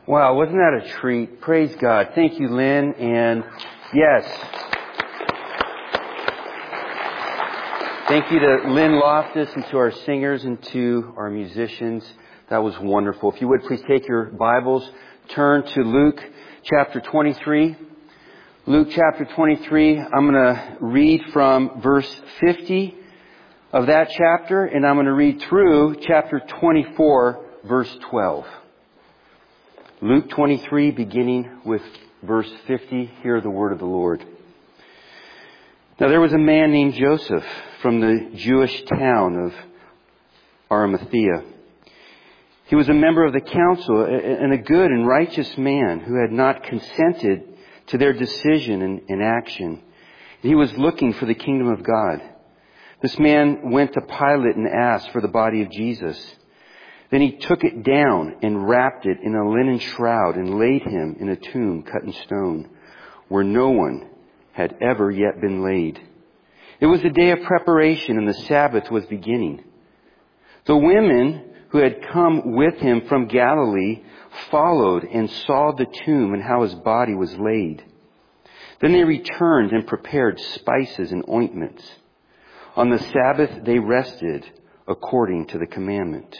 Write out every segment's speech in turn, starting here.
Wow, wasn't that a treat? Praise God. Thank you, Lynn. And yes, thank you to Lynn Loftus and to our singers and to our musicians. That was wonderful. If you would please take your Bibles, turn to Luke chapter 23. Luke chapter 23, I'm going to read from verse 50 of that chapter, and I'm going to read through chapter 24, verse 12. Luke 23, beginning with verse 50, hear the word of the Lord. Now there was a man named Joseph from the Jewish town of Arimathea. He was a member of the council and a good and righteous man who had not consented to their decision and action. He was looking for the kingdom of God. This man went to Pilate and asked for the body of Jesus. Then he took it down and wrapped it in a linen shroud and laid him in a tomb cut in stone, where no one had ever yet been laid. It was the day of preparation, and the Sabbath was beginning. The women who had come with him from Galilee followed and saw the tomb and how his body was laid. Then they returned and prepared spices and ointments. On the Sabbath they rested according to the commandment.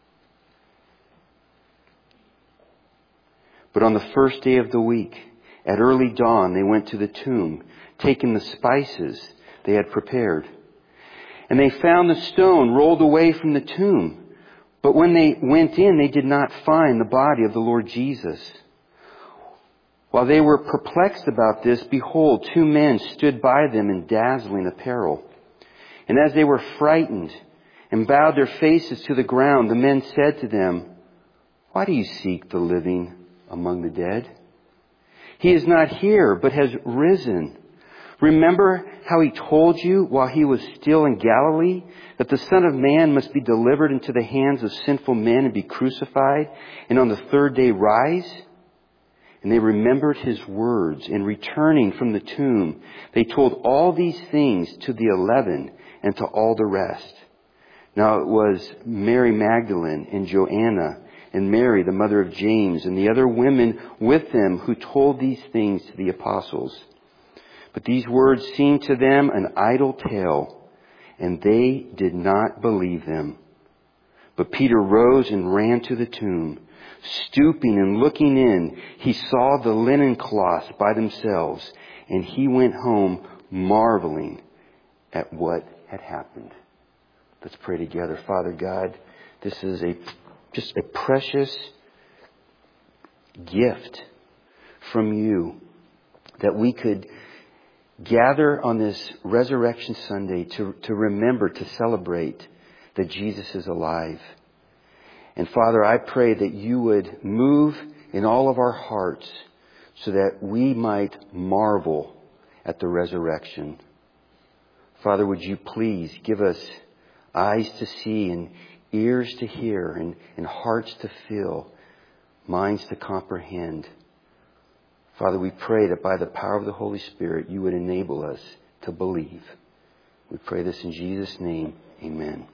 But on the first day of the week, at early dawn, they went to the tomb, taking the spices they had prepared. And they found the stone rolled away from the tomb. But when they went in, they did not find the body of the Lord Jesus. While they were perplexed about this, behold, two men stood by them in dazzling apparel. And as they were frightened and bowed their faces to the ground, the men said to them, "Why do you seek the living among the dead? He is not here, but has risen. Remember how he told you while he was still in Galilee that the Son of Man must be delivered into the hands of sinful men and be crucified, and on the third day rise?" And they remembered his words, and returning from the tomb, they told all these things to the 11 and to all the rest. Now it was Mary Magdalene and Joanna and Mary, the mother of James, and the other women with them who told these things to the apostles. But these words seemed to them an idle tale, and they did not believe them. But Peter rose and ran to the tomb. Stooping and looking in, he saw the linen cloths by themselves, and he went home marveling at what had happened. Let's pray together. Father God, this is just a precious gift from you that we could gather on this Resurrection Sunday to remember, to celebrate that Jesus is alive. And Father, I pray that you would move in all of our hearts so that we might marvel at the resurrection. Father, would you please give us eyes to see and ears to hear and hearts to feel, minds to comprehend. Father, we pray that by the power of the Holy Spirit, you would enable us to believe. We pray this in Jesus' name. Amen.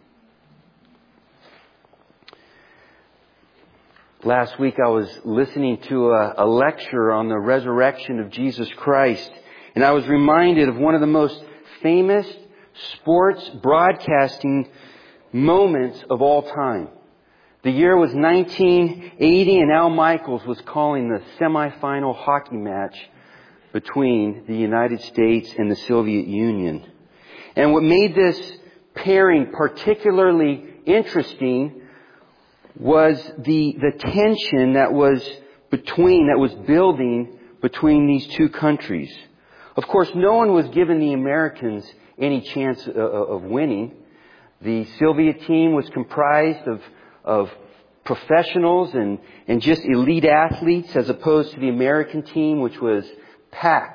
Last week I was listening to a lecture on the resurrection of Jesus Christ, and I was reminded of one of the most famous sports broadcasting moments of all time. The year was 1980, and Al Michaels was calling the semifinal hockey match between the United States and the Soviet Union. And what made this pairing particularly interesting was the tension that was building between these two countries. Of course, no one was giving the Americans any chance of winning. The Soviet team was comprised of professionals and just elite athletes, as opposed to the American team, which was packed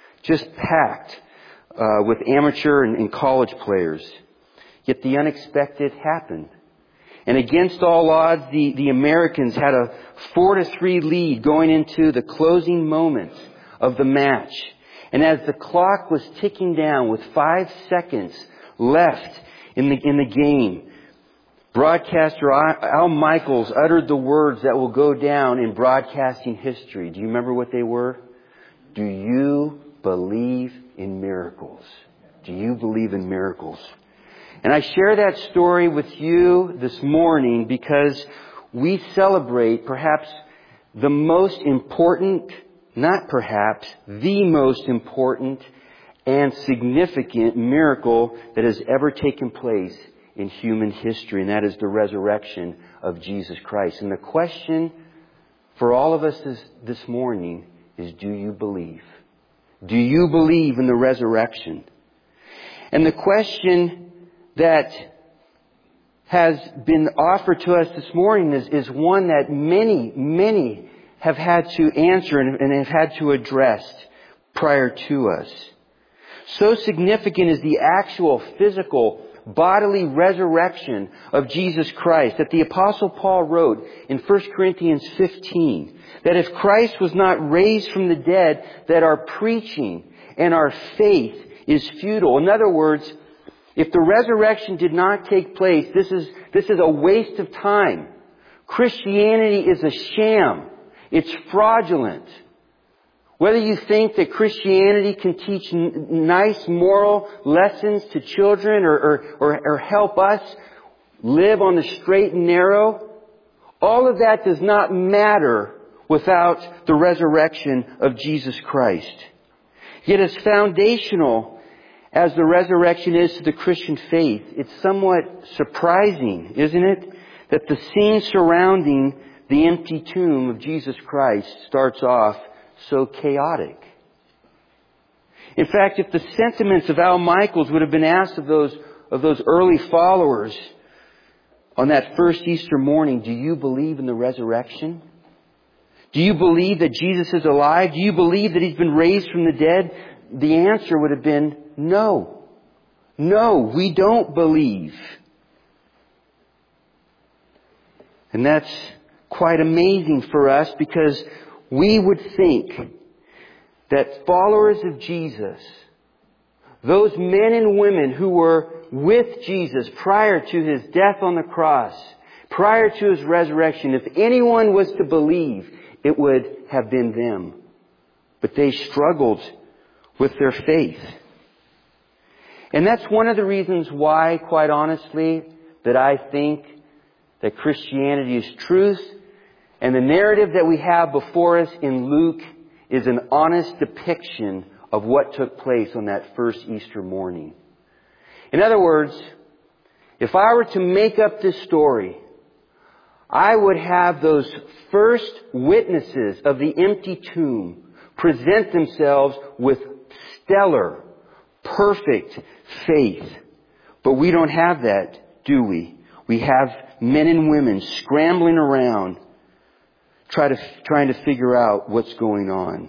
with amateur and college players. Yet the unexpected happened. And against all odds, the Americans had a 4-3 lead going into the closing moments of the match. And as the clock was ticking down with 5 seconds left in the game, Broadcaster Al Michaels uttered the words that will go down in broadcasting history. Do you remember what they were? Do you believe in miracles? Do you believe in miracles? And I share that story with you this morning because we celebrate perhaps the most important, not perhaps, the most important and significant miracle that has ever taken place in human history, and that is the resurrection of Jesus Christ. And the question for all of us this morning is, do you believe? Do you believe in the resurrection? And the question that has been offered to us this morning is one that many have had to answer and have had to address prior to us. So significant is the actual physical bodily resurrection of Jesus Christ that the Apostle Paul wrote in 1 Corinthians 15 that if Christ was not raised from the dead, that our preaching and our faith is futile. In other words, if the resurrection did not take place, this is a waste of time. Christianity is a sham. It's fraudulent. Whether you think that Christianity can teach nice moral lessons to children or help us live on the straight and narrow, all of that does not matter without the resurrection of Jesus Christ. Yet as foundational as the resurrection is to the Christian faith, it's somewhat surprising, isn't it, that the scene surrounding the empty tomb of Jesus Christ starts off so chaotic. In fact, if the sentiments of Al Michaels would have been asked of those early followers on that first Easter morning, do you believe in the resurrection? Do you believe that Jesus is alive? Do you believe that He's been raised from the dead? The answer would have been no. No, we don't believe. And that's quite amazing for us because we would think that followers of Jesus, those men and women who were with Jesus prior to His death on the cross, prior to His resurrection, if anyone was to believe, it would have been them. But they struggled with their faith. And that's one of the reasons why, quite honestly, that I think that Christianity is truth. And the narrative that we have before us in Luke is an honest depiction of what took place on that first Easter morning. In other words, if I were to make up this story, I would have those first witnesses of the empty tomb present themselves with stellar, perfect faith. But we don't have that, do we? We have men and women scrambling around, trying to figure out what's going on.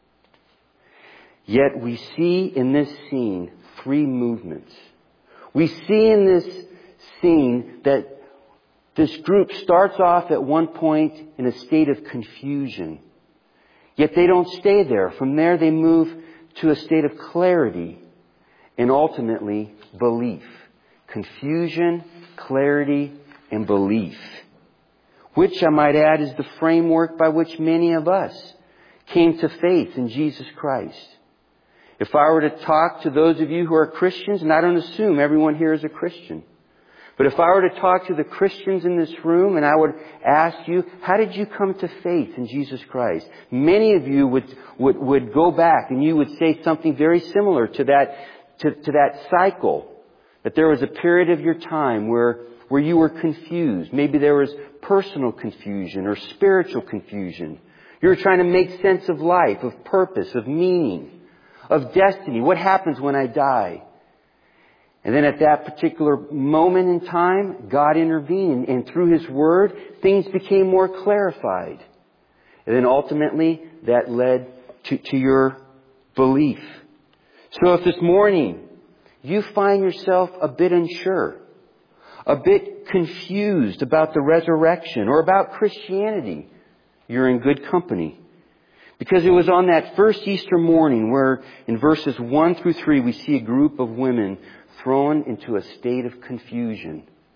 Yet we see in this scene three movements. We see in this scene that this group starts off at one point in a state of confusion. Yet they don't stay there. From there they move to a state of clarity and ultimately belief. Confusion, clarity, and belief. Which, I might add, is the framework by which many of us came to faith in Jesus Christ. If I were to talk to those of you who are Christians, and I don't assume everyone here is a Christian, but if I were to talk to the Christians in this room and I would ask you, how did you come to faith in Jesus Christ? Many of you would go back and you would say something very similar to that cycle. That there was a period of your time where you were confused. Maybe there was personal confusion or spiritual confusion. You were trying to make sense of life, of purpose, of meaning, of destiny. What happens when I die? And then at that particular moment in time, God intervened. And through His Word, things became more clarified. And then ultimately, that led to your belief. So if this morning you find yourself a bit unsure, a bit confused about the resurrection or about Christianity, you're in good company. Because it was on that first Easter morning where in verses 1 through 3 we see a group of women thrown into a state of confusion.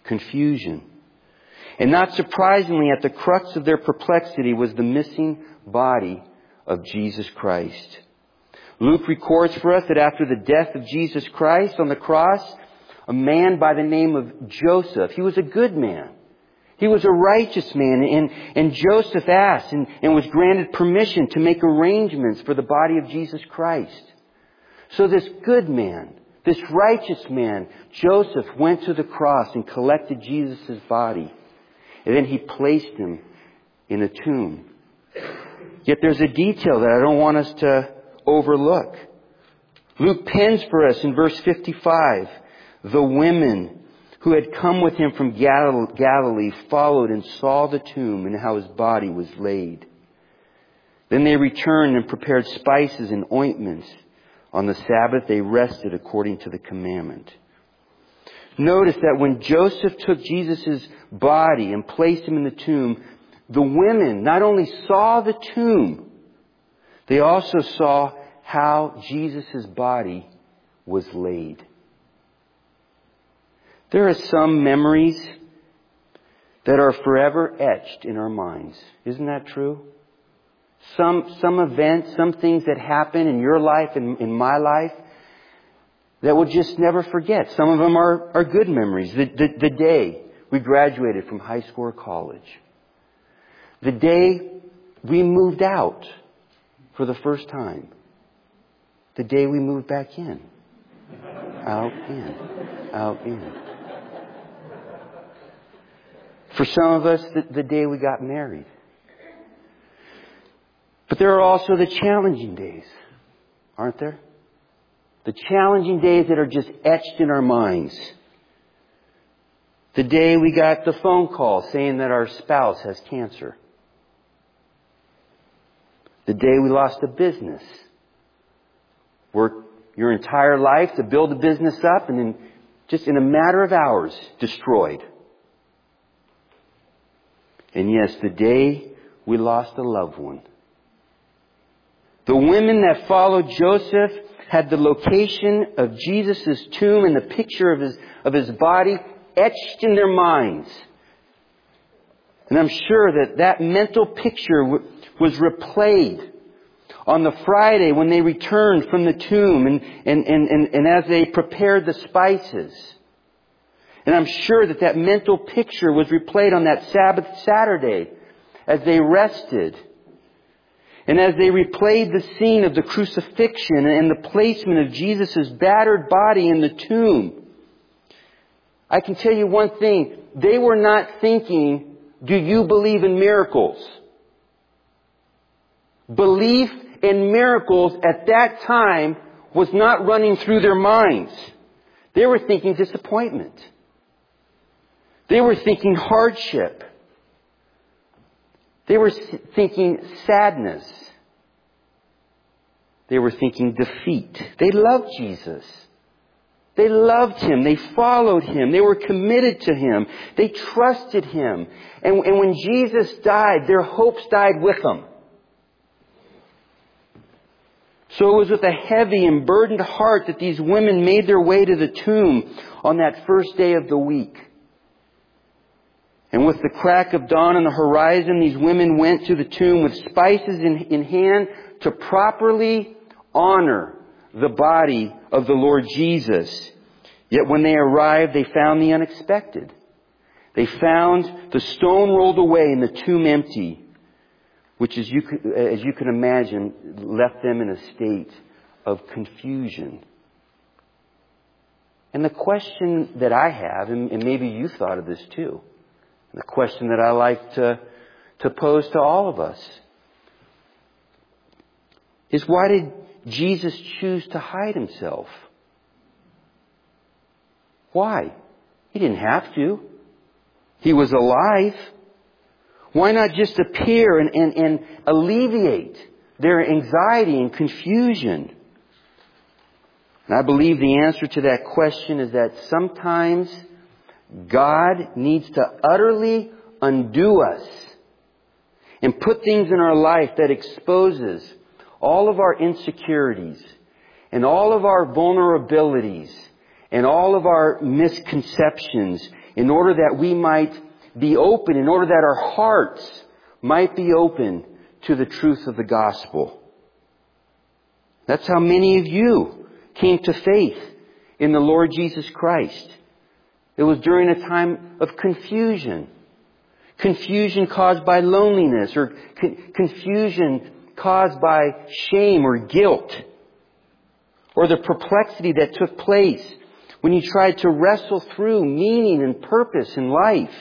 confusion. And not surprisingly, at the crux of their perplexity was the missing body of Jesus Christ. Luke records for us that after the death of Jesus Christ on the cross, a man by the name of Joseph, he was a good man. He was a righteous man, and Joseph asked and was granted permission to make arrangements for the body of Jesus Christ. So this good man, this righteous man, Joseph, went to the cross and collected Jesus' body. And then he placed him in a tomb. Yet there's a detail that I don't want us to overlook. Luke pens for us in verse 55, the women who had come with him from Galilee followed and saw the tomb and how his body was laid. Then they returned and prepared spices and ointments. On the Sabbath they rested according to the commandment. Notice that when Joseph took Jesus' body and placed him in the tomb, the women not only saw the tomb, they also saw how Jesus' body was laid. There are some memories that are forever etched in our minds. Isn't that true? Some events, some things that happen in your life and in my life that we'll just never forget. Some of them are good memories. The day we graduated from high school or college. The day we moved out for the first time. The day we moved back in. Out, in. Out, in. For some of us, the day we got married. But there are also the challenging days, aren't there? The challenging days that are just etched in our minds. The day we got the phone call saying that our spouse has cancer. The day we lost a business. Worked your entire life to build a business up and then just in a matter of hours, destroyed. And yes, the day we lost a loved one. The women that followed Joseph had the location of Jesus' tomb and the picture of his body etched in their minds. And I'm sure that mental picture was replayed on the Friday when they returned from the tomb and as they prepared the spices. And I'm sure that mental picture was replayed on that Sabbath Saturday as they rested. And as they replayed the scene of the crucifixion and the placement of Jesus' battered body in the tomb. I can tell you one thing. They were not thinking, do you believe in miracles? Belief in miracles at that time was not running through their minds. They were thinking disappointment. They were thinking hardship. They were thinking sadness. They were thinking defeat. They loved Jesus. They loved Him. They followed Him. They were committed to Him. They trusted Him. And when Jesus died, their hopes died with Him. So it was with a heavy and burdened heart that these women made their way to the tomb on that first day of the week. And with the crack of dawn on the horizon, these women went to the tomb with spices in hand to properly honor the body of the Lord Jesus. Yet when they arrived, they found the unexpected. They found the stone rolled away and the tomb empty, which, as you can imagine, left them in a state of confusion. And the question that I have, and maybe you thought of this too, the question that I like to pose to all of us is, why did Jesus choose to hide Himself? Why? He didn't have to. He was alive. Why not just appear and alleviate their anxiety and confusion? And I believe the answer to that question is that sometimes God needs to utterly undo us and put things in our life that exposes all of our insecurities and all of our vulnerabilities and all of our misconceptions in order that we might be open, in order that our hearts might be open to the truth of the gospel. That's how many of you came to faith in the Lord Jesus Christ. It was during a time of confusion. Confusion caused by loneliness, or confusion caused by shame or guilt, or the perplexity that took place when you tried to wrestle through meaning and purpose in life,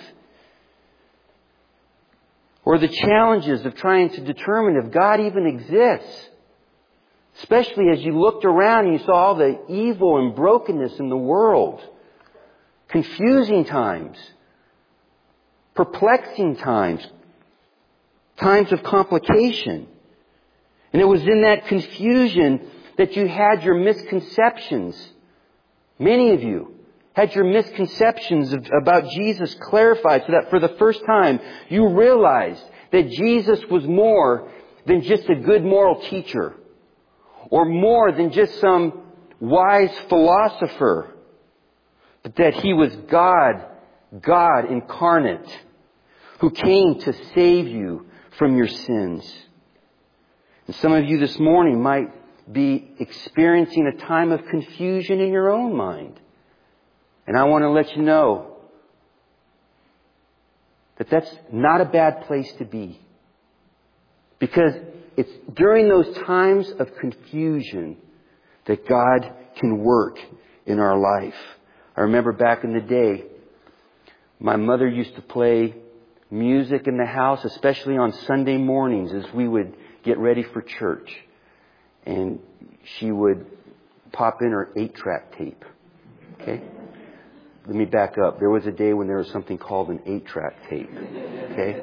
or the challenges of trying to determine if God even exists, especially as you looked around and you saw all the evil and brokenness in the world. Confusing times, perplexing times, times of complication. And it was in that confusion that you had your misconceptions. Many of you had your misconceptions about Jesus clarified, so that for the first time you realized that Jesus was more than just a good moral teacher, or more than just some wise philosopher, but that He was God incarnate, who came to save you from your sins. And some of you this morning might be experiencing a time of confusion in your own mind. And I want to let you know that that's not a bad place to be. Because it's during those times of confusion that God can work in our life. I remember back in the day, my mother used to play music in the house, especially on Sunday mornings as we would get ready for church. And she would pop in her 8-track tape. Okay? Let me back up. There was a day when there was something called an 8-track tape. Okay?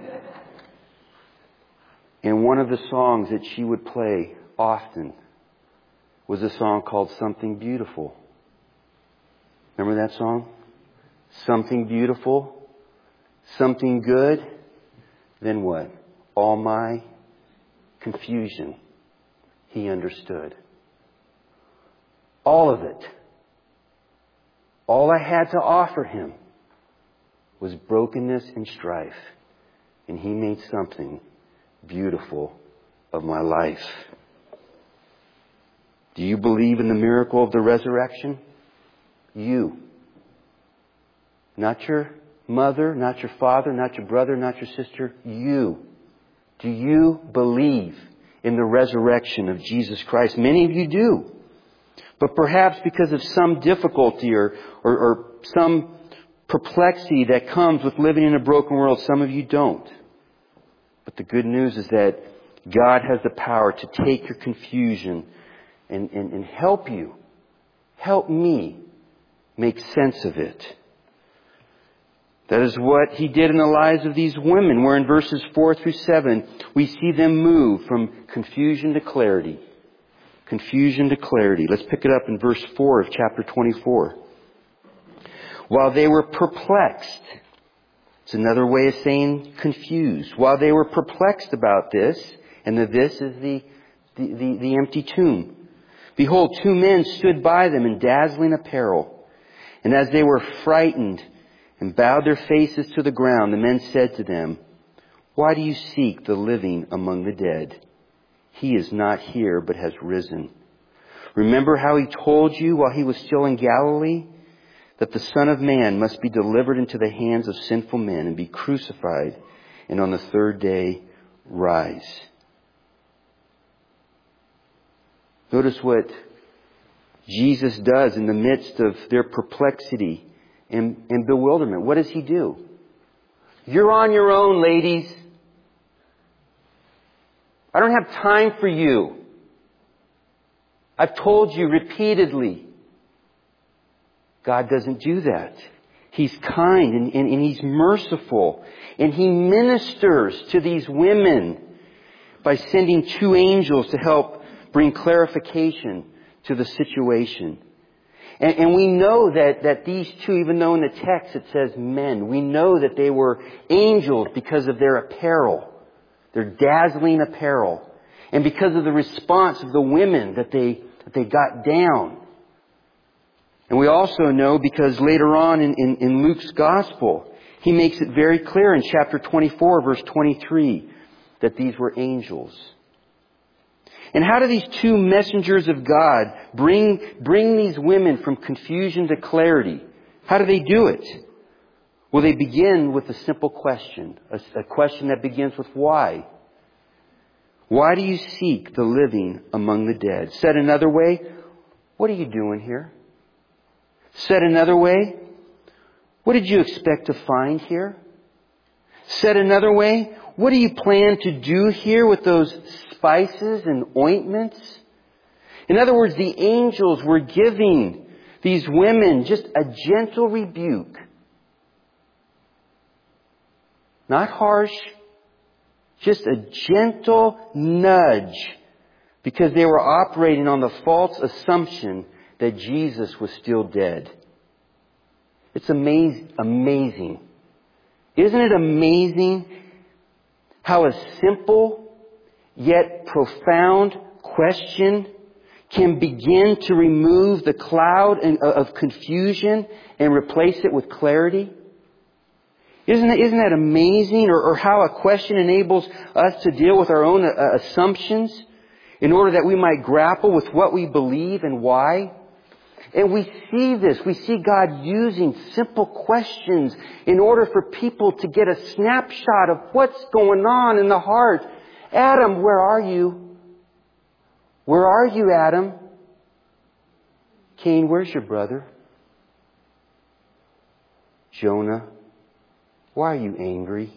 And one of the songs that she would play often was a song called Something Beautiful. Remember that song? Something beautiful, something good, then what? All my confusion, He understood. All of it. All I had to offer Him was brokenness and strife. And He made something beautiful of my life. Do you believe in the miracle of the resurrection? You. Not your mother, not your father, not your brother, not your sister. You. Do you believe in the resurrection of Jesus Christ? Many of you do. But perhaps because of some difficulty or some perplexity that comes with living in a broken world, some of you don't. But the good news is that God has the power to take your confusion and help you, help me make sense of it. That is what He did in the lives of these women, where in verses 4 through 7, we see them move from confusion to clarity. Confusion to clarity. Let's pick it up in verse 4 of chapter 24. While they were perplexed, it's another way of saying confused. While they were perplexed about this, and the this is the empty tomb. Behold, 2 men stood by them in dazzling apparel. And as they were frightened and bowed their faces to the ground, the men said to them, "Why do you seek the living among the dead? He is not here, but has risen. Remember how He told you while He was still in Galilee, that the Son of Man must be delivered into the hands of sinful men and be crucified, and on the 3rd day rise." Notice what Jesus does in the midst of their perplexity and bewilderment. What does He do? You're on your own, ladies. I don't have time for you. I've told you repeatedly. God doesn't do that. He's kind and He's merciful. And He ministers to these women by sending 2 angels to help bring clarification to the situation. And we know that these 2, even though in the text it says men, we know that they were angels because of their apparel, their dazzling apparel, and because of the response of the women that they got down. And we also know because later on in Luke's Gospel, he makes it very clear in chapter 24, verse 23, that these were angels. And how do these two messengers of God bring these women from confusion to clarity? How do they do it? Well, they begin with a simple question. A question that begins with why. Why do you seek the living among the dead? Said another way, what are you doing here? Said another way, what did you expect to find here? Said another way, what do you plan to do here with those spices and ointments? In other words, the angels were giving these women just a gentle rebuke. Not harsh, just a gentle nudge, because they were operating on the false assumption that Jesus was still dead. It's amazing. Isn't it amazing how a simple yet profound question can begin to remove the cloud of confusion and replace it with clarity? Isn't that amazing? Or how a question enables us to deal with our own assumptions in order that we might grapple with what we believe and why? And we see this. We see God using simple questions in order for people to get a snapshot of what's going on in the heart. Adam, where are you? Where are you, Adam? Cain, where's your brother? Jonah, why are you angry?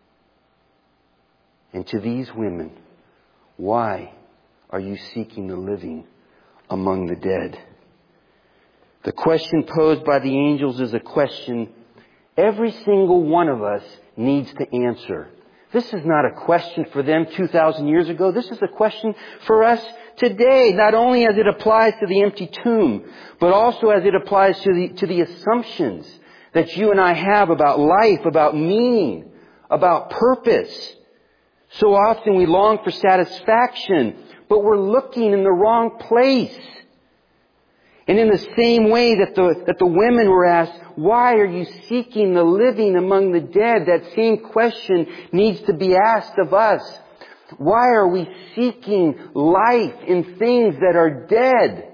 And to these women, why are you seeking the living among the dead? The question posed by the angels is a question every single one of us needs to answer. This is not a question for them 2,000 years ago. This is a question for us today, not only as it applies to the empty tomb, but also as it applies to the assumptions that you and I have about life, about meaning, about purpose. So often we long for satisfaction, but we're looking in the wrong place. And in the same way that the women were asked, why are you seeking the living among the dead? That same question needs to be asked of us. Why are we seeking life in things that are dead?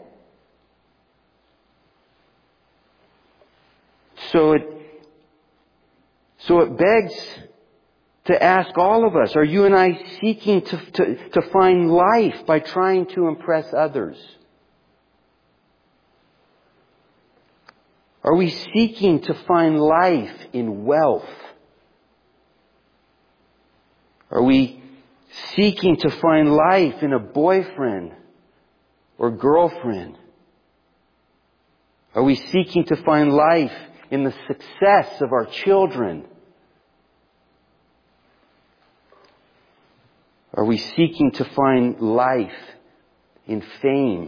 So it begs to ask all of us, are you and I seeking to find life by trying to impress others? Are we seeking to find life in wealth? Are we seeking to find life in a boyfriend or girlfriend? Are we seeking to find life in the success of our children? Are we seeking to find life in fame,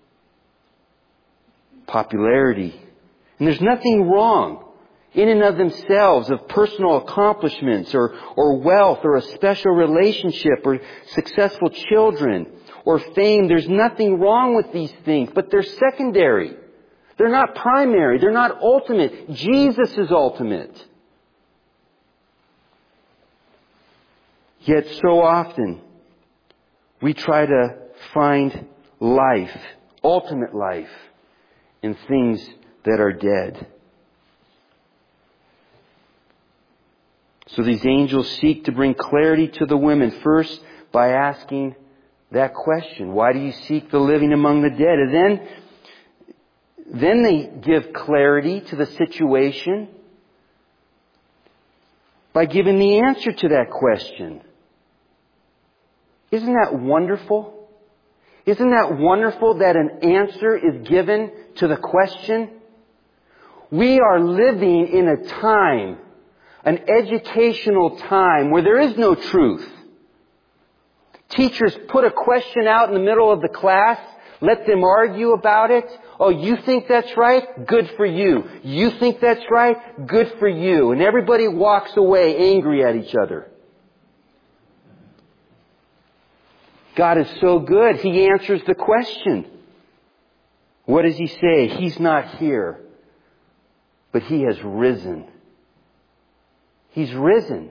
popularity? And there's nothing wrong in and of themselves of personal accomplishments or wealth or a special relationship or successful children or fame. There's nothing wrong with these things, but they're secondary. They're not primary. They're not ultimate. Jesus is ultimate. Yet so often we try to find life, ultimate life, in things that are dead. So these angels seek to bring clarity to the women, first by asking that question, why do you seek the living among the dead? And then they give clarity to the situation by giving the answer to that question. Isn't that wonderful? Isn't that wonderful that an answer is given to the question? We are living in a time, an educational time, where there is no truth. Teachers put a question out in the middle of the class, let them argue about it. Oh, you think that's right? Good for you. You think that's right? Good for you. And everybody walks away angry at each other. God is so good. He answers the question. What does he say? He's not here, but he has risen. He's risen.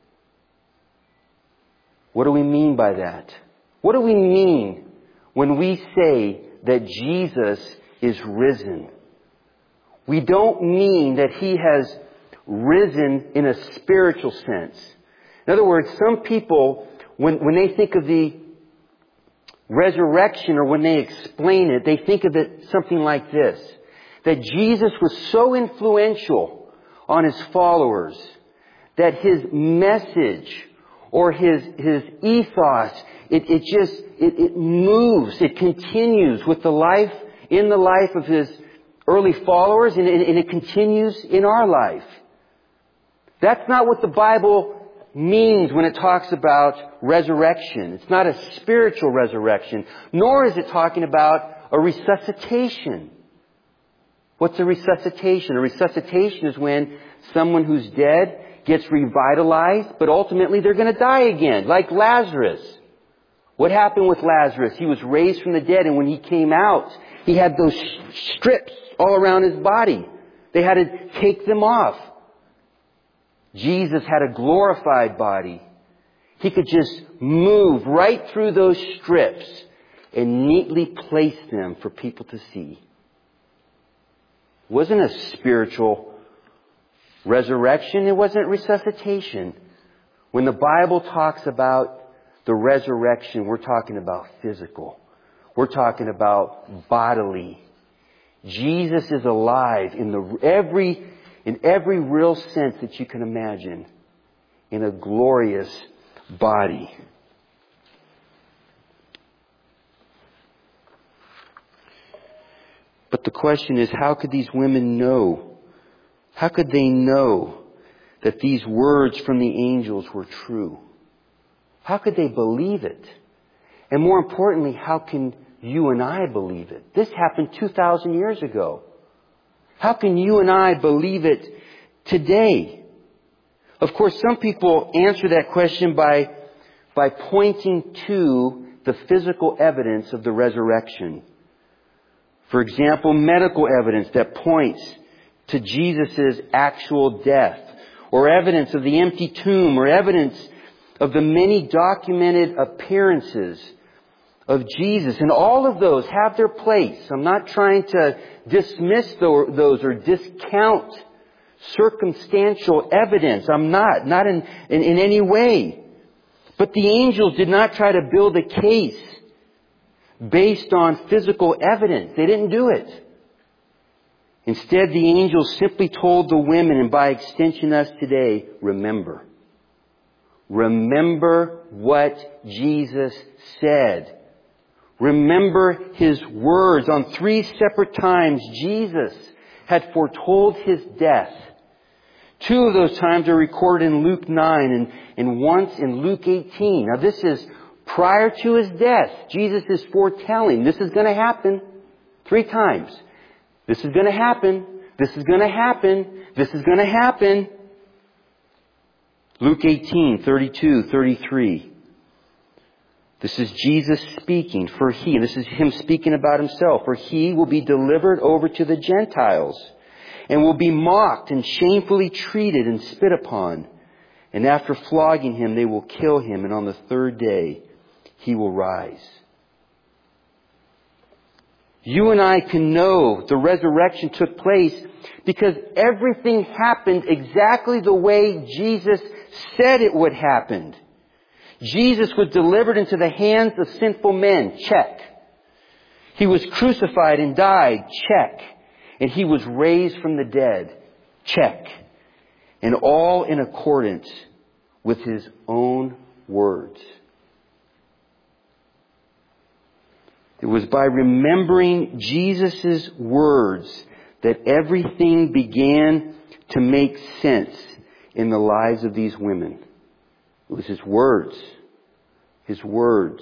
What do we mean by that? What do we mean when we say that Jesus is risen? We don't mean that he has risen in a spiritual sense. In other words, some people, when they think of the resurrection or when they explain it, they think of it something like this. That Jesus was so influential on his followers that his message or his ethos, it moves, it continues with in the life of his early followers, and it continues in our life. That's not what the Bible means when it talks about resurrection. It's not a spiritual resurrection, nor is it talking about a resuscitation. What's a resuscitation? A resuscitation is when someone who's dead gets revitalized, but ultimately they're going to die again, like Lazarus. What happened with Lazarus? He was raised from the dead, and when he came out, he had those strips all around his body. They had to take them off. Jesus had a glorified body. He could just move right through those strips and neatly place them for people to see. It wasn't a spiritual resurrection. It wasn't resuscitation. When the Bible talks about the resurrection, we're talking about physical. We're talking about bodily. Jesus is alive in every real sense that you can imagine, in a glorious body. But the question is, how could these women know? How could they know that these words from the angels were true? How could they believe it? And more importantly, how can you and I believe it? This happened 2,000 years ago. How can you and I believe it today? Of course, some people answer that question by pointing to the physical evidence of the resurrection. For example, medical evidence that points to Jesus' actual death, or evidence of the empty tomb, or evidence of the many documented appearances of Jesus. And all of those have their place. I'm not trying to dismiss those or discount circumstantial evidence. I'm not in any way. But the angels did not try to build a case based on physical evidence. They didn't do it. Instead, the angels simply told the women, and by extension us today, remember. Remember what Jesus said. Remember His words. On 3 separate times, Jesus had foretold His death. 2 of those times are recorded in Luke 9 and once in Luke 18. Now this is prior to His death. Jesus is foretelling this is going to happen 3 times. This is going to happen. This is going to happen. This is going to happen. Luke 18, 32, 33. This is Jesus speaking. This is Him speaking about Himself. For He will be delivered over to the Gentiles and will be mocked and shamefully treated and spit upon. And after flogging Him, they will kill Him. And on the 3rd day, He will rise. You and I can know the resurrection took place because everything happened exactly the way Jesus said it would happen. Jesus was delivered into the hands of sinful men. Check. He was crucified and died. Check. And He was raised from the dead. Check. And all in accordance with His own words. It was by remembering Jesus' words that everything began to make sense in the lives of these women. It was His words. His words.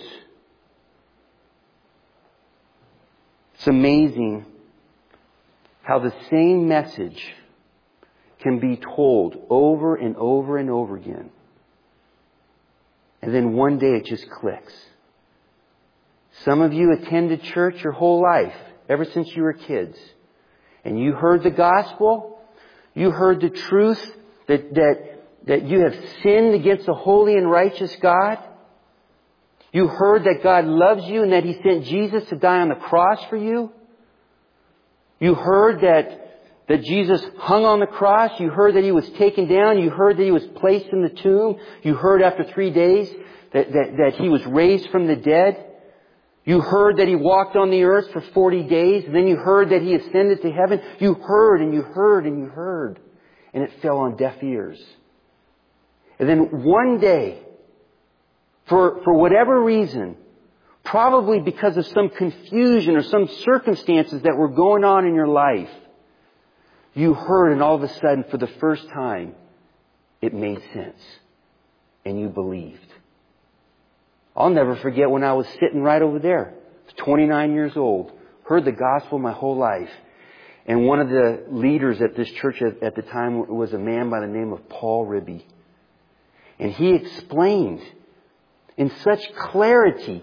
It's amazing how the same message can be told over and over and over again. And then one day it just clicks. Some of you attended church your whole life. ever since you were kids. And you heard the gospel. You heard the truth that you have sinned against a holy and righteous God. You heard that God loves you and that He sent Jesus to die on the cross for you. You heard that Jesus hung on the cross. You heard that He was taken down. You heard that He was placed in the tomb. You heard after 3 days that He was raised from the dead. You heard that He walked on the earth for 40 days. And then you heard that He ascended to heaven. You heard and you heard and you heard. And it fell on deaf ears. And then one day, for whatever reason, probably because of some confusion or some circumstances that were going on in your life, you heard, and all of a sudden, for the first time, it made sense. And you believed. I'll never forget when I was sitting right over there. I was 29 years old. Heard the gospel my whole life. And one of the leaders at this church at the time was a man by the name of Paul Ribby. And he explained in such clarity,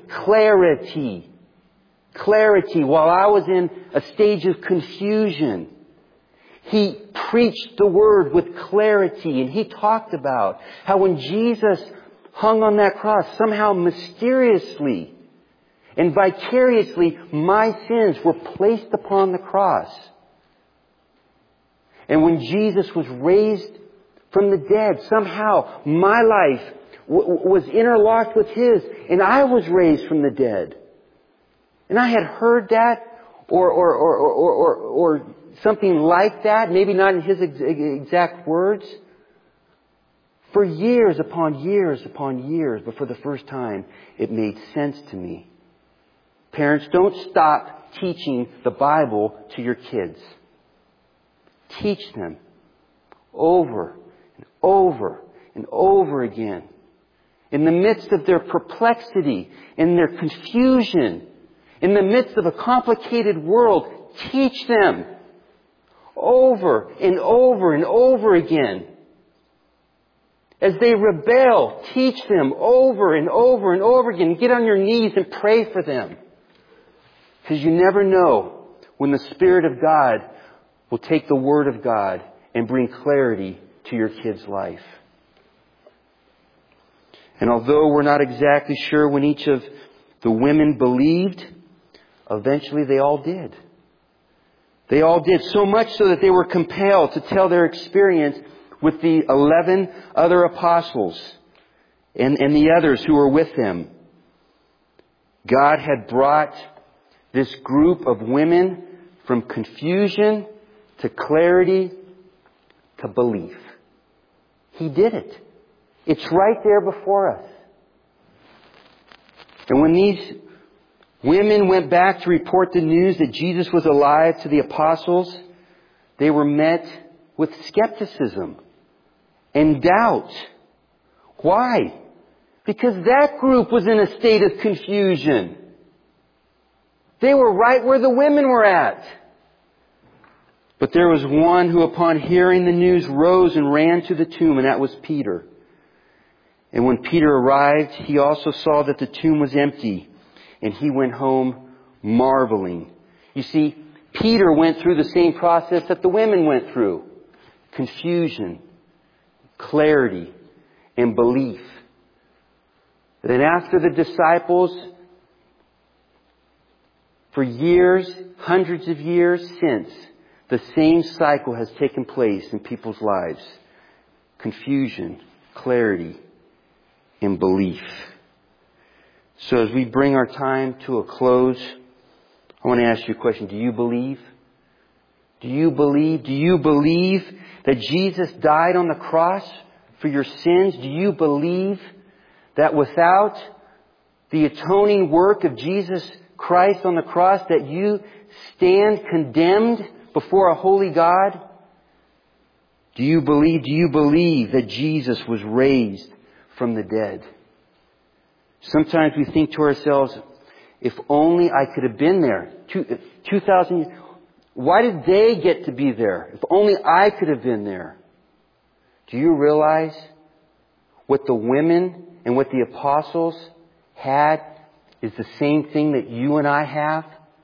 while I was in a stage of confusion. He preached the Word with clarity, and He talked about how when Jesus hung on that cross, somehow mysteriously and vicariously, my sins were placed upon the cross. And when Jesus was raised from the dead, somehow my life was interlocked with His, and I was raised from the dead. And I had heard that, or something like that, maybe not in His exact words, for years upon years upon years. But for the first time, it made sense to me. Parents, don't stop teaching the Bible to your kids. Teach them over and over and over again. In the midst of their perplexity, in their confusion, in the midst of a complicated world, teach them over and over and over again. As they rebel, teach them over and over and over again. Get on your knees and pray for them. Because you never know when the Spirit of God will take the Word of God and bring clarity to your kid's life. And although we're not exactly sure when each of the women believed, eventually they all did. They all did, so much so that they were compelled to tell their experience with the 11 other apostles and the others who were with them. God had brought this group of women from confusion to clarity to belief. He did it. It's right there before us. And when these women went back to report the news that Jesus was alive to the apostles, they were met with skepticism and doubt. Why? Because that group was in a state of confusion. They were right where the women were at. But there was one who, upon hearing the news, rose and ran to the tomb, and that was Peter. And when Peter arrived, he also saw that the tomb was empty, and he went home marveling. You see, Peter went through the same process that the women went through. Confusion, clarity, and belief. Then after the disciples, for years, hundreds of years since, the same cycle has taken place in people's lives. Confusion, clarity, and belief. So as we bring our time to a close, I want to ask you a question. Do you believe? Do you believe? Do you believe that Jesus died on the cross for your sins? Do you believe that without the atoning work of Jesus Christ on the cross, that you stand condemned before a holy God? Do you believe that Jesus was raised from the dead? Sometimes we think to ourselves, if only I could have been there 2,000 years. Why did they get to be there? If only I could have been there. Do you realize what the women and what the apostles had is the same thing that you and I have?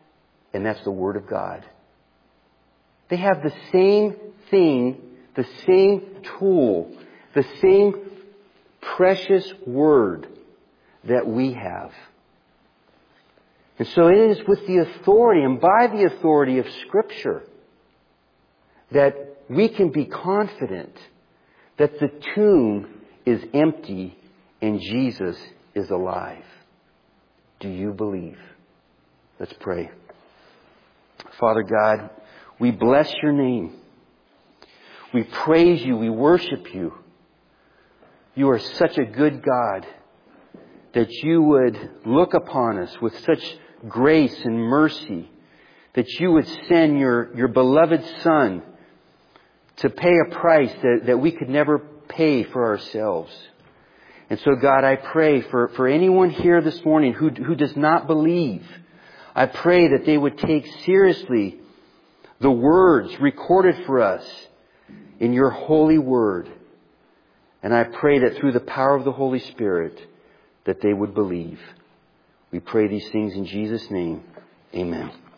and that's the Word of God. They have the same thing, the same tool, the same precious Word that we have. And so it is with the authority and by the authority of Scripture that we can be confident that the tomb is empty and Jesus is alive. Do you believe? Let's pray. Father God, we bless your name. We praise you. We worship you. You are such a good God that you would look upon us with such grace and mercy, that you would send your beloved Son to pay a price that we could never pay for ourselves. And so God, I pray for anyone here this morning who does not believe, I pray that they would take seriously the words recorded for us in your holy word. And I pray that through the power of the Holy Spirit, that they would believe. We pray these things in Jesus' name. Amen.